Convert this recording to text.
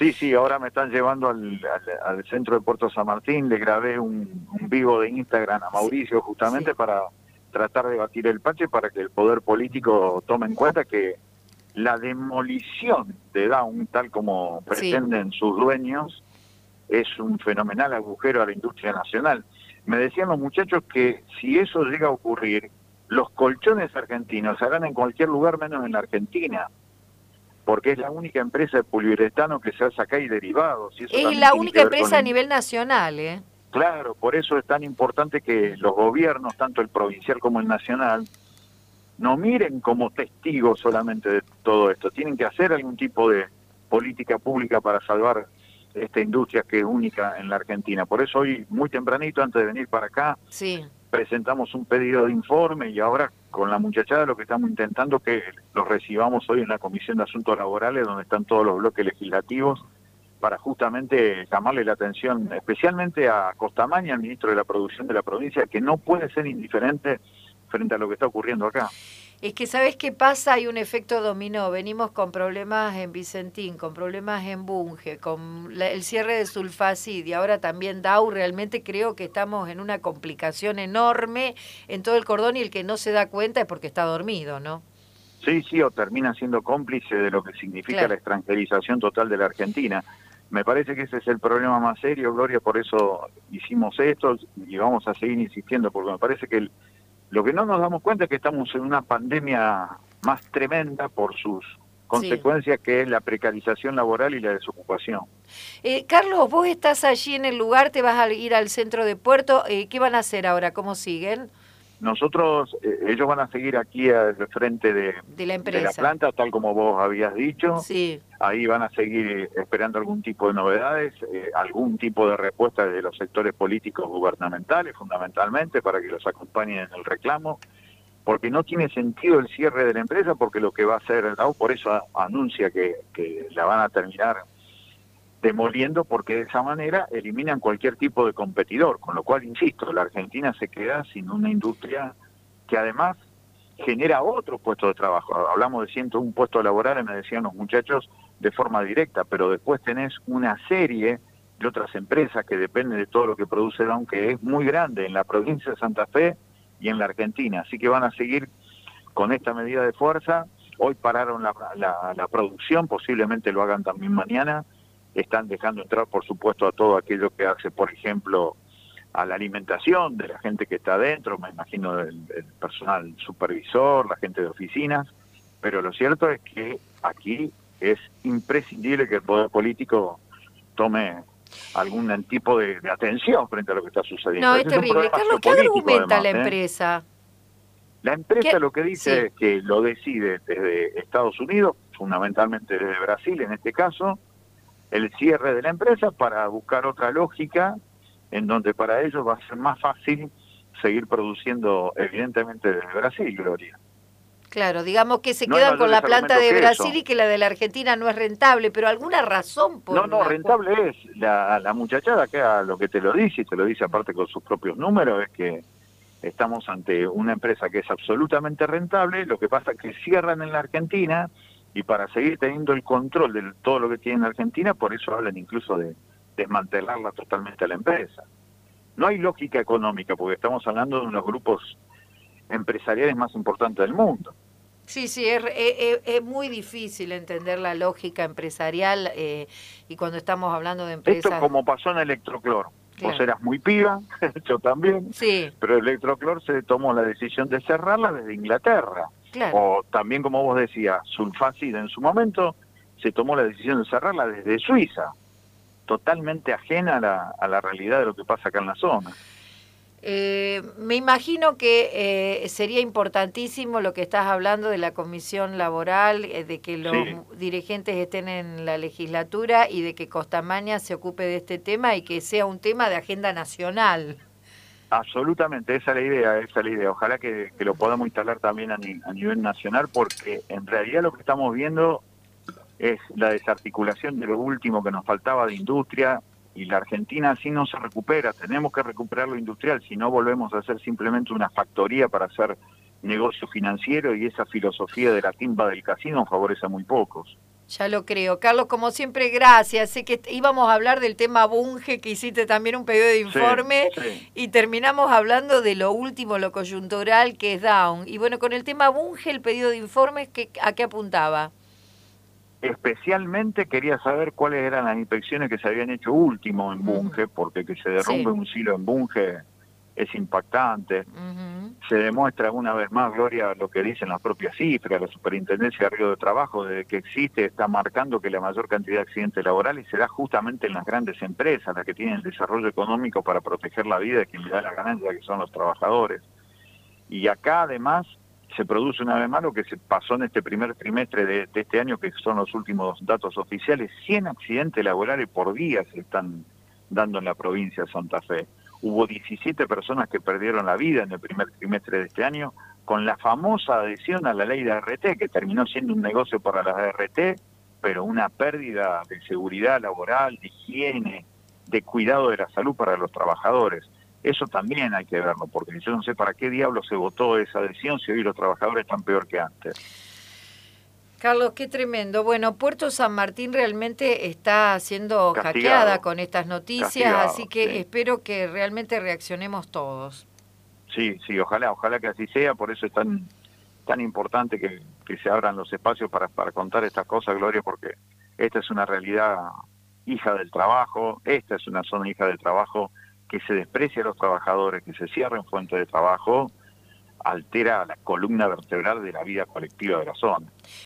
Sí, ahora me están llevando al centro de Puerto San Martín, le grabé un vivo de Instagram a Sí, Mauricio justamente sí. para tratar de batir el parche para que el poder político tome en cuenta que la demolición de Daun, tal como Sí. pretenden sus dueños, es un fenomenal agujero a la industria nacional. Me decían los muchachos que si eso llega a ocurrir, los colchones argentinos se harán en cualquier lugar menos en la Argentina, porque es la única empresa de poliuretano que se hace acá y derivados, y eso Es también la tiene que única ver con empresa la a nivel nacional, ¿eh? Claro, por eso es tan importante que los gobiernos, tanto el provincial como el nacional, no miren como testigos solamente de todo esto, tienen que hacer algún tipo de política pública para salvar esta industria que es única en la Argentina. Por eso hoy, muy tempranito, antes de venir para acá, Sí. presentamos un pedido de informe y ahora con la muchachada lo que estamos intentando es que lo recibamos hoy en la Comisión de Asuntos Laborales, donde están todos los bloques legislativos, para justamente llamarle la atención, especialmente a Costamaña, el ministro de la Producción de la provincia, que no puede ser indiferente frente a lo que está ocurriendo acá. Es que, ¿sabes qué pasa? Hay un efecto dominó. Venimos con problemas en Vicentín, con problemas en Bunge, con el cierre de Sulfacid y ahora también Dau. Realmente creo que estamos en una complicación enorme en todo el cordón y el que no se da cuenta es porque está dormido, ¿no? Sí, o termina siendo cómplice de lo que significa la Claro. extranjerización total de la Argentina. Me parece que ese es el problema más serio, Gloria, por eso hicimos esto y vamos a seguir insistiendo, porque me parece que lo que no nos damos cuenta es que estamos en una pandemia más tremenda por sus Sí. consecuencias, que es la precarización laboral y la desocupación. Carlos, vos estás allí en el lugar, te vas a ir al centro de Puerto. ¿Qué van a hacer ahora? ¿Cómo siguen? Nosotros, ellos van a seguir aquí al frente De la de la empresa. planta, tal como vos habías dicho. Sí. Ahí van a seguir esperando algún tipo de novedades, algún tipo de respuesta de los sectores políticos gubernamentales, fundamentalmente, para que los acompañen en el reclamo, porque no tiene sentido el cierre de la empresa, porque lo que va a hacer el DAO, por eso anuncia que la van a terminar demoliendo, porque de esa manera eliminan cualquier tipo de competidor, con lo cual, insisto, la Argentina se queda sin una industria que además genera otros puestos de trabajo. Hablamos de 101 puestos laborales, me decían los muchachos, de forma directa, pero después tenés una serie de otras empresas que dependen de todo lo que produce Down, que es muy grande en la provincia de Santa Fe y en la Argentina. Así que van a seguir con esta medida de fuerza. Hoy pararon la producción, posiblemente lo hagan también mañana. Están dejando entrar, por supuesto, a todo aquello que hace, por ejemplo, a la alimentación de la gente que está adentro, me imagino el personal supervisor, la gente de oficinas, pero lo cierto es que aquí es imprescindible que el poder político tome algún tipo de atención frente a lo que está No, sucediendo. es Ese es un terrible. problema Carlos, ¿qué geopolítico argumenta además, la ¿eh? empresa? La empresa ¿Qué? lo que dice Sí. es que lo decide desde Estados Unidos, fundamentalmente desde Brasil en este caso, el cierre de la empresa para buscar otra lógica en donde para ellos va a ser más fácil seguir produciendo evidentemente desde Brasil, Gloria. Claro, digamos que se No hay quedan con la mayores planta argumentos de que Brasil eso. y que la de la Argentina no es rentable, pero alguna razón por No, la cual... rentable es. La muchachada acá lo que te lo dice, y te lo dice aparte con sus propios números, es que estamos ante una empresa que es absolutamente rentable, lo que pasa es que cierran en la Argentina y para seguir teniendo el control de todo lo que tiene en la Argentina, por eso hablan incluso de desmantelarla totalmente a la empresa. No hay lógica económica, porque estamos hablando de uno de los grupos empresariales más importantes del mundo. Sí, sí, es muy difícil entender la lógica empresarial y cuando estamos hablando de Esto empresas, como pasó en Electroclor. Vos claro. eras muy piba, yo también, Sí, pero Electroclor se tomó la decisión de cerrarla desde Inglaterra. claro. O también, como vos decías, Sulfacid en su momento se tomó la decisión de cerrarla desde Suiza, totalmente ajena a la realidad de lo que pasa acá en la zona. Me imagino que sería importantísimo lo que estás hablando de la comisión laboral, de que los Sí, dirigentes estén en la legislatura y de que Costamaña se ocupe de este tema y que sea un tema de agenda nacional. absolutamente, esa es la idea, esa es la idea. Ojalá que lo podamos instalar también a nivel nacional, porque en realidad lo que estamos viendo es la desarticulación de lo último que nos faltaba de industria, y la Argentina así no se recupera. Tenemos que recuperar lo industrial, si no volvemos a ser simplemente una factoría para hacer negocio financiero, y esa filosofía de la timba del casino favorece a muy pocos. Ya lo creo. Carlos, como siempre, gracias. Sé que íbamos a hablar del tema Bunge, que hiciste también un pedido de informe, sí. y terminamos hablando de lo último, lo coyuntural, que es Down. Y bueno, con el tema Bunge, el pedido de informe, ¿a qué apuntaba? Especialmente quería saber cuáles eran las inspecciones que se habían hecho último en Bunge, porque que se derrumbe un silo en Bunge es impactante. Se demuestra una vez más, Gloria, lo que dicen las propias cifras. La Superintendencia de Río de Trabajo, desde que existe, está marcando que la mayor cantidad de accidentes laborales se da justamente en las grandes empresas, las que tienen el desarrollo económico para proteger la vida de quien le da la ganancia, que son los trabajadores. Y acá, además, se produce una vez más lo que se pasó en este primer trimestre de este año, que son los últimos datos oficiales. 100 accidentes laborales por día se están dando en la provincia de Santa Fe. Hubo 17 personas que perdieron la vida en el primer trimestre de este año, con la famosa adhesión a la ley de ART, que terminó siendo un negocio para las ART, pero una pérdida de seguridad laboral, de higiene, de cuidado de la salud para los trabajadores. Eso también hay que verlo, porque yo no sé para qué diablo se votó esa adhesión si hoy los trabajadores están peor que antes. Carlos, qué tremendo. Bueno, Puerto San Martín realmente está siendo hackeada con estas noticias, así que espero que realmente reaccionemos todos. Sí, ojalá que así sea, por eso es tan importante que se abran los espacios para contar estas cosas, Gloria, porque esta es una realidad hija del trabajo, esta es una zona hija del trabajo, que se desprecia a los trabajadores, que se cierren fuentes de trabajo, altera la columna vertebral de la vida colectiva de la zona.